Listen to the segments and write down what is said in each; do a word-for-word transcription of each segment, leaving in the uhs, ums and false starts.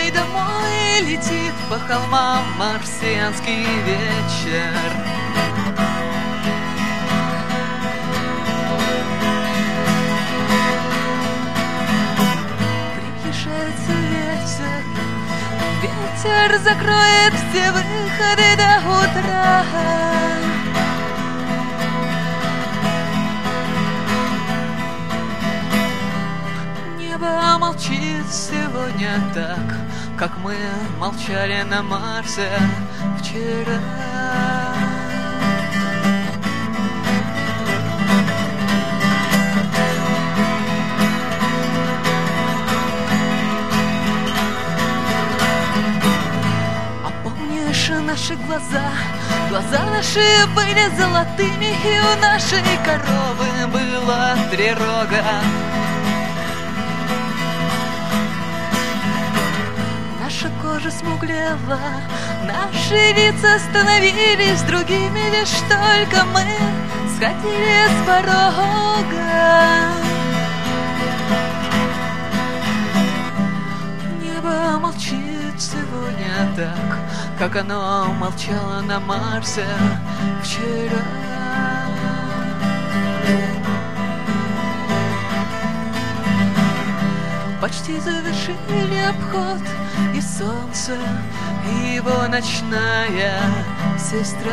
Домой, домой летит по холмам марсианский вечер. Приближается ветер, ветер закроет все выходы до утра. Небо молчит сегодня так, как мы молчали на Марсе вчера. А помнишь наши глаза? Глаза наши были золотыми, и у нашей коровы было три рога. Наша кожа смуглела, наши лица становились другими, лишь только мы сходили с порога. Небо молчит сегодня так, как оно молчало на Марсе вчера. Почти завершили обход, и солнце, и его ночная сестра.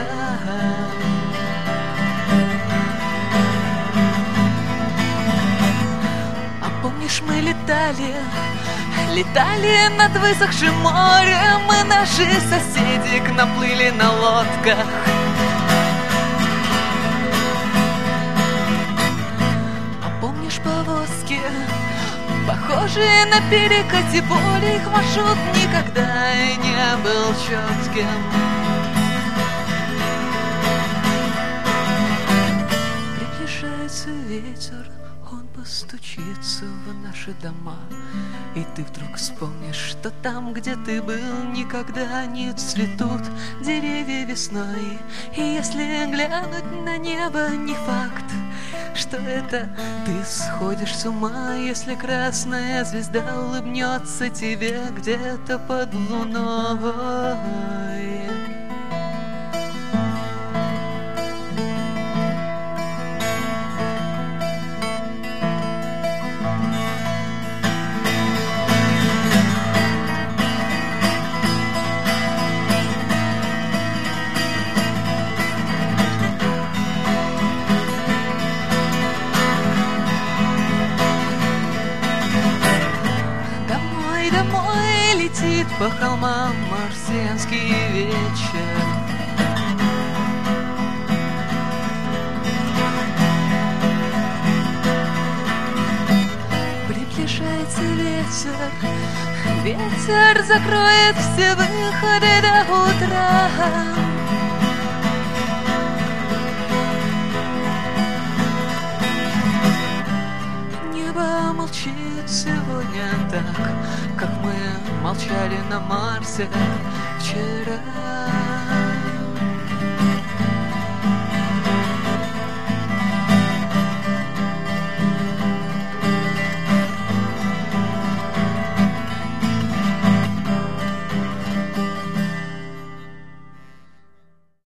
А помнишь, мы летали, летали над высохшим морем, и наши соседи к нам плыли на лодках. А помнишь повозки, похожие на перекати поля, их маршрут никогда и не был четким. Приближается ветер, он постучится в наши дома, и ты вдруг вспомнишь, что там, где ты был, никогда не цветут деревья весной. И если глянуть на небо, не факт, что это ты сходишь с ума, если красная звезда улыбнется тебе где-то под луной. Летит по холмам марсианский вечер. Приближается ветер, ветер закроет все выходы до утра. Небо молчит сегодня так, как мы молчали на Марсе вчера.